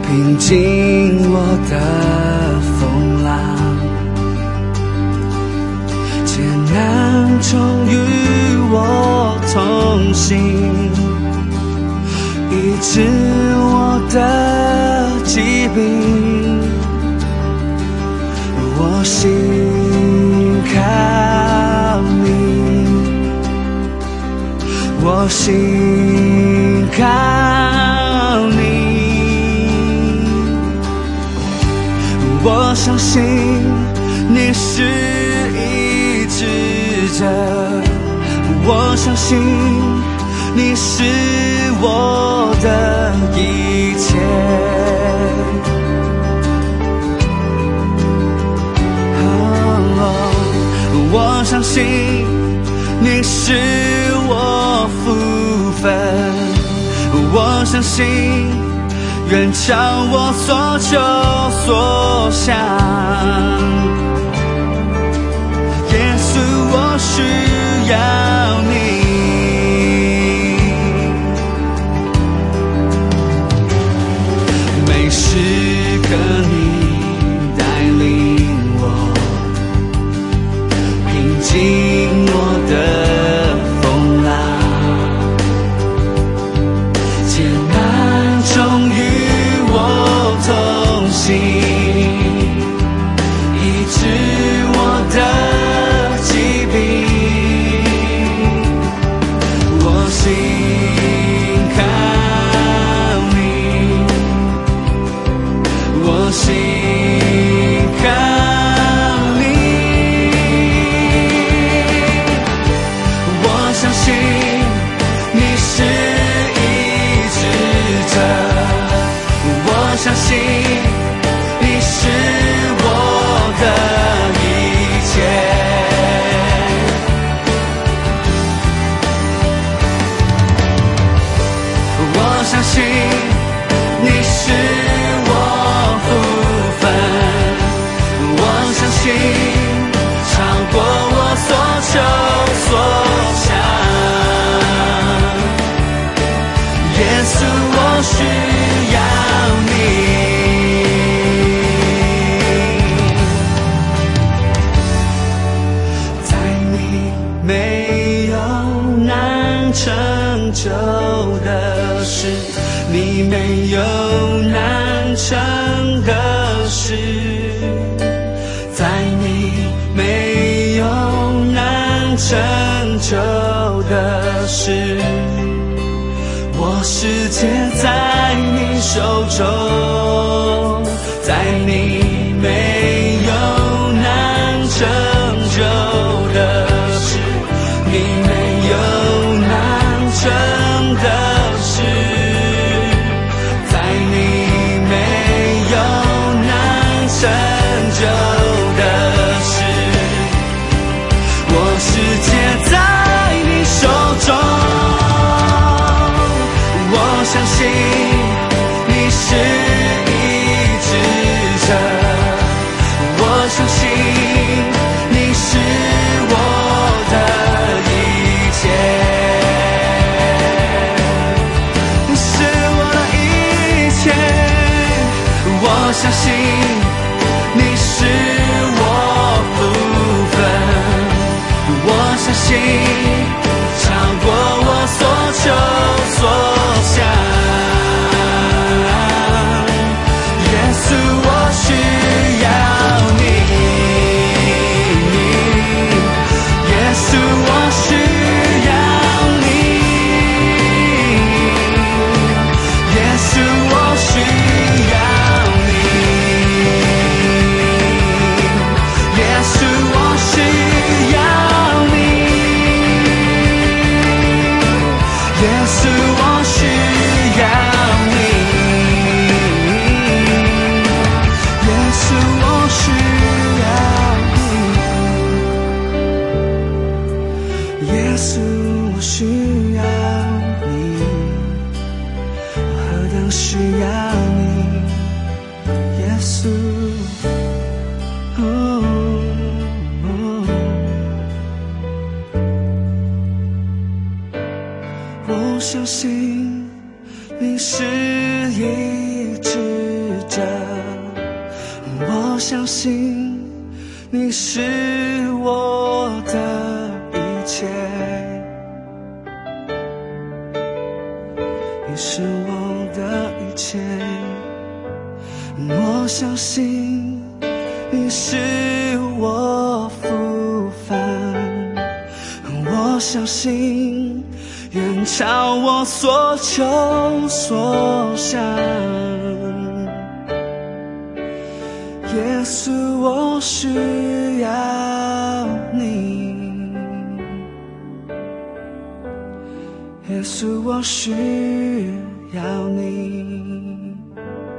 平静我的风浪，艰难中与我同行，医治我的疾病，我心靠你，我心靠你。我相信你是医治者，我相信你是我的一切。我相信你是我福分，我相信远超我所求所想。耶稣，我需要你，每时刻你带领我，平静我的风浪，艰难中与我同行，医治我的疾病，我心靠你，我心靠你。我相信你是医治者，我相信你是我的一切。我相信你是我福分，我相信超过我所求所想。耶稣，我需要你，在你没有难成就的事，你没有难成的事，在你没有难成就的事，我世界在你手中，在你没有难成就的事，你没有难成的事，在你没有难成就的事，我世界在你手中。我相信你是医治者，我相信你是我的一切，是我的一切。我相信你是我福分，我相信超过我所求所想。耶稣，我需要你，耶稣，我需要你，耶稣，我需要你，耶稣，我需要你，耶稣，我需要你，耶稣，我需要你，耶稣，我需要你，我何等需要你，耶稣。我相信你是医治着，我相信你是我的一切，你是我的一切，我相信你是我福分，我相信远超我所求所想，耶稣我需要你，耶稣我需要你。